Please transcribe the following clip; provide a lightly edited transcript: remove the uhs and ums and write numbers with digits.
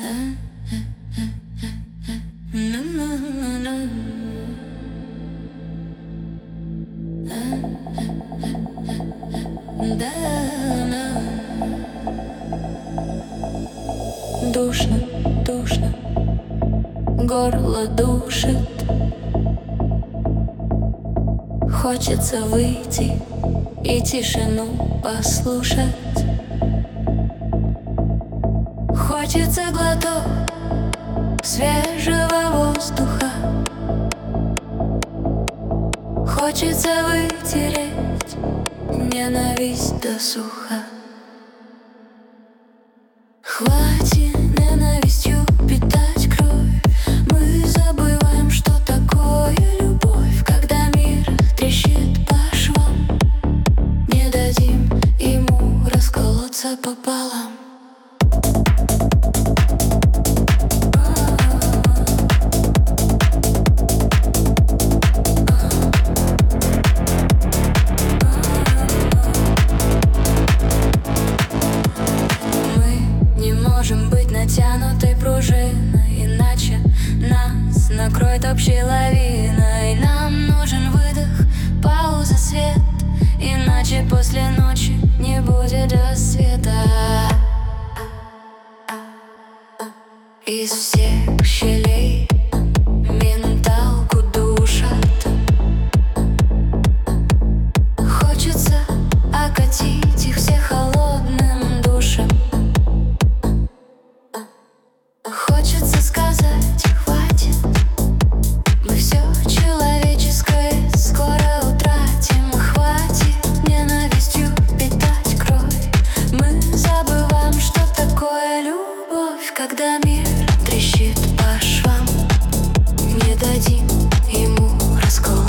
Душно, душно, горло душит. Хочется выйти и тишину послушать. Хочется глоток свежего воздуха. Хочется вытереть ненависть досуха. Хватит ненавистью питать кровь. Мы забываем, что такое любовь. Когда мир трещит по швам, не дадим ему расколоться пополам. Можем быть натянутой пружиной, иначе нас накроет общей лавиной. Нам нужен выдох, пауза, свет, иначе после ночи не будет рассвета. Из всех щелей менталку душат. Хочется окатить их всех холодным душем. Хочется сказать, хватит, мы все человеческое скоро утратим. Хватит ненавистью питать кровь. Мы забываем, что такое любовь. Когда мир трещит по швам, не дадим ему расколоться.